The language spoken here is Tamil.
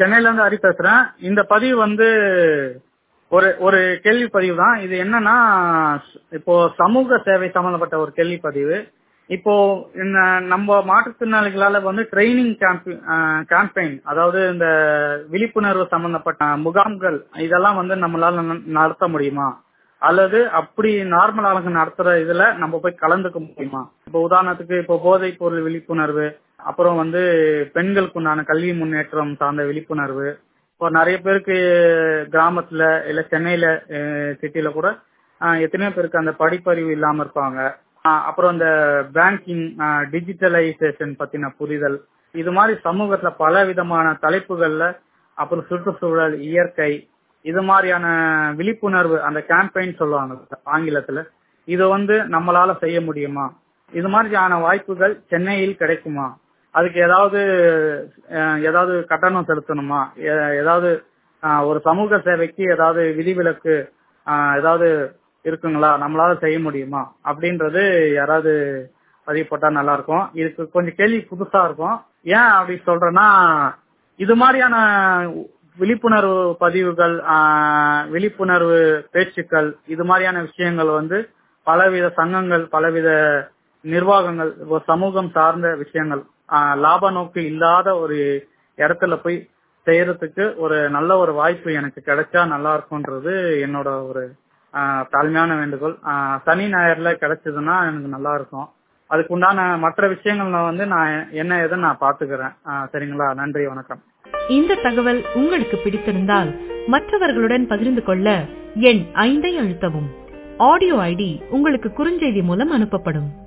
சென்னையில இருந்து ஹரி பேசுறேன். இந்த பதிவு வந்து ஒரு ஒரு கேள்வி பதிவு தான். இது என்னன்னா, இப்போ சமூக சேவை சம்பந்தப்பட்ட ஒரு கேள்வி பதிவு. இப்போ நம்ம மாற்றுத்திறனாளிகளால வந்து ட்ரைனிங் கேம்பெயின், அதாவது இந்த விழிப்புணர்வு சம்பந்தப்பட்ட முகாம்கள் இதெல்லாம் வந்து நம்மளால நடத்த முடியுமா, அல்லது அப்படி நார்மல் ஆளுங்க நடத்துற இதுல நம்ம போய் கலந்துக்க முடியுமா? இப்போ உதாரணத்துக்கு இப்போ போதைப் பொருள் விழிப்புணர்வு, அப்புறம் வந்து பெண்களுக்கு உண்டான கல்வி முன்னேற்றம் சார்ந்த விழிப்புணர்வு, இப்போ நிறைய பேருக்கு கிராமத்துல இல்ல சென்னையில சிட்டில கூட எத்தனையோ பேருக்கு அந்த படிப்பறிவு இல்லாம இருப்பாங்க. அப்புறம் இந்த பேங்கிங், டிஜிட்டலைசேஷன் பத்தின புரிதல், இது மாதிரி சமூகத்துல பல விதமான தலைப்புகள்ல, அப்புறம் சுற்றுச்சூழல், இயற்கை, இது மாதிரியான விழிப்புணர்வு அந்த கேம்பெயின் சொல்லுவாங்க ஆங்கிலத்துல, இதை வந்து நம்மளால செய்ய முடியுமா? இது மாதிரியான வாய்ப்புகள் சென்னையில் கிடைக்குமா? அதுக்கு ஏதாவது கட்டணம் செலுத்தணுமா? ஏதாவது ஒரு சமூக சேவைக்கு ஏதாவது விதிவிலக்கு ஏதாவது இருக்குங்களா? நம்மளால செய்ய முடியுமா அப்படின்றது யாராவது பதிவு போட்டா நல்லா இருக்கும். இதுக்கு கொஞ்சம் கேள்வி புதுசா இருக்கும். ஏன் அப்படி சொல்றேன்னா, இது மாதிரியான விழிப்புணர்வு பதிவுகள், விழிப்புணர்வு பேச்சுக்கள், இது மாதிரியான விஷயங்கள் வந்து பலவித சங்கங்கள், பலவித நிர்வாகங்கள், சமூகம் சார்ந்த விஷயங்கள் லாப நோக்கு இல்லாத ஒரு இடத்துல போய் செய்யறதுக்கு ஒரு நல்ல ஒரு வாய்ப்பு எனக்கு கிடைச்சா நல்லா இருக்கும்ன்றது என்னோட ஒரு தாழ்மையான வேண்டுகோள். சனி ஞாயிறுல கிடைச்சதுன்னா எனக்கு நல்லா இருக்கும். அதுக்கு உண்டான மற்ற விஷயங்கள் வந்து நான் என்ன ஏதுன்னு நான் பாத்துக்கிறேன். சரிங்களா? நன்றி, வணக்கம். இந்த தகவல் உங்களுக்கு பிடித்திருந்தால் மற்றவர்களுடன் பகிர்ந்து கொள்ள எண் 5 அழுத்தவும். ஆடியோ ஐடி உங்களுக்கு குறுஞ்செய்தி மூலம் அனுப்பப்படும்.